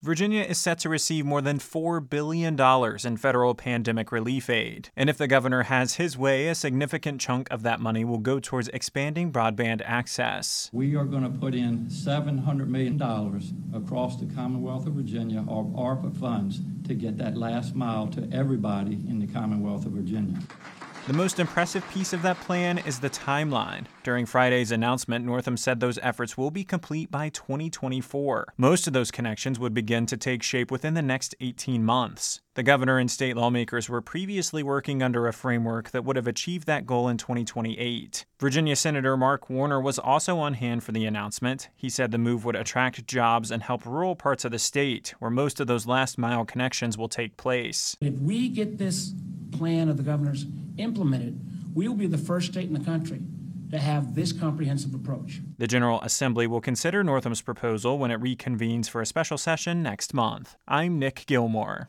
Virginia is set to receive more than $4 billion in federal pandemic relief aid. And if the governor has his way, a significant chunk of that money will go towards expanding broadband access. We are going to put in $700 million across the Commonwealth of Virginia, or ARPA funds, to get that last mile to everybody in the Commonwealth of Virginia. The most impressive piece of that plan is the timeline. During Friday's announcement, Northam said those efforts will be complete by 2024. Most of those connections would begin to take shape within the next 18 months. The governor and state lawmakers were previously working under a framework that would have achieved that goal in 2028. Virginia Senator Mark Warner was also on hand for the announcement. He said the move would attract jobs and help rural parts of the state, where most of those last-mile connections will take place. If we get this plan of the governor's implemented, we will be the first state in the country to have this comprehensive approach. The General Assembly will consider Northam's proposal when it reconvenes for a special session next month. I'm Nick Gilmore.